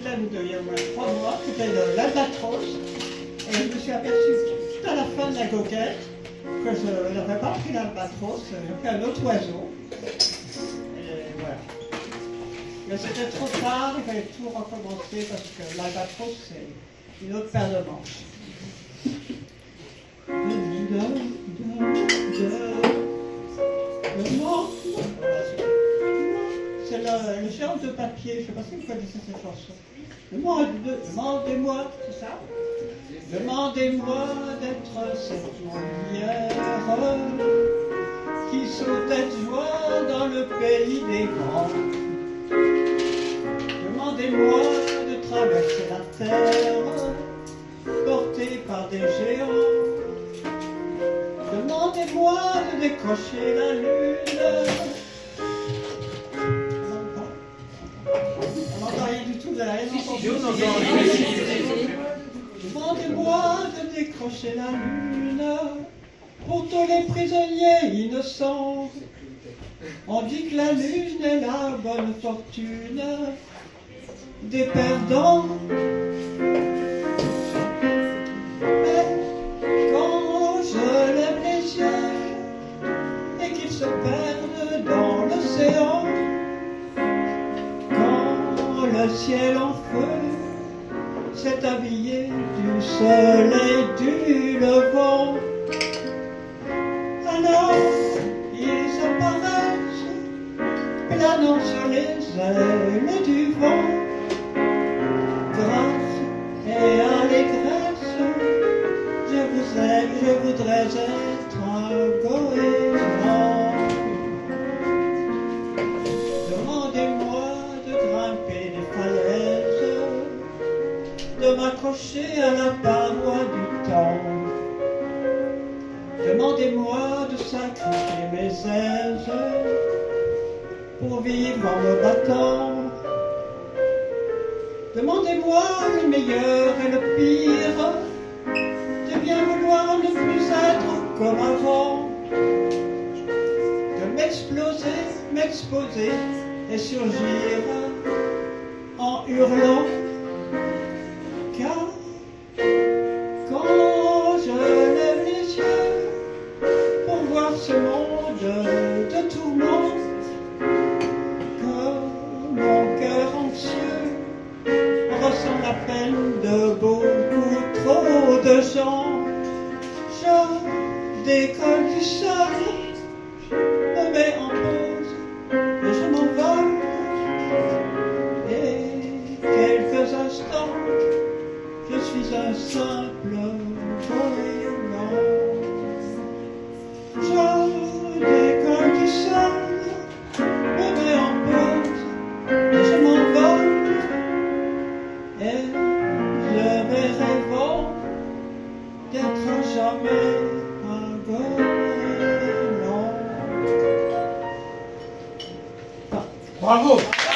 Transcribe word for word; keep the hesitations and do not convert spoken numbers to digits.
là, nous devions avoir trois mois, c'était l'albatros. Et je me suis aperçu tout à la fin de la coquette que je n'avais pas pris l'albatros, j'ai pris un autre oiseau. Et voilà. Mais c'était trop tard, il fallait tout recommencer parce que l'albatros, c'est une autre paire de manches. C'est le, le géant de papier, je ne sais pas si vous connaissez cette chanson. Demandez-moi, c'est ça? Demandez-moi d'être cette lumière qui sautait de joie dans le pays des grands. Demandez-moi de traverser la terre portée par des géants. Demandez-moi de décrocher la lune. On n'entend rien du tout, vous n'avez rien entendu. Demandez-moi de décrocher la lune pour tous les prisonniers innocents. On dit que la lune est la bonne fortune des perdants. Mais quand je lève les yeux et qu'ils se perdent dans l'océan, quand le ciel en feu s'est habillé du soleil du levant, alors ils apparaissent planant sur les ailes du vent. Grâce et allégresse, je vous aime, je voudrais être un goéland. Demandez-moi de grimper les falaises, de m'accrocher à la paroi du temps. Demandez-moi de sacrifier mes ailes pour vivre en me battant. Demandez-moi le meilleur et le pire, de bien vouloir ne plus être comme avant, de m'exploser, m'exposer et surgir en hurlant. Car quand je lève les yeux pour voir ce monde de tourments, que mon cœur anxieux ressent la peine de beaucoup trop de gens, je décolle du sol, me mets en pause et je m'envole. Et quelques instants, je suis un simple goéland. Je décolle du sol, me mets en pause et je m'envole. Et je vais rêvant d'être jamais un goéland. Bravo!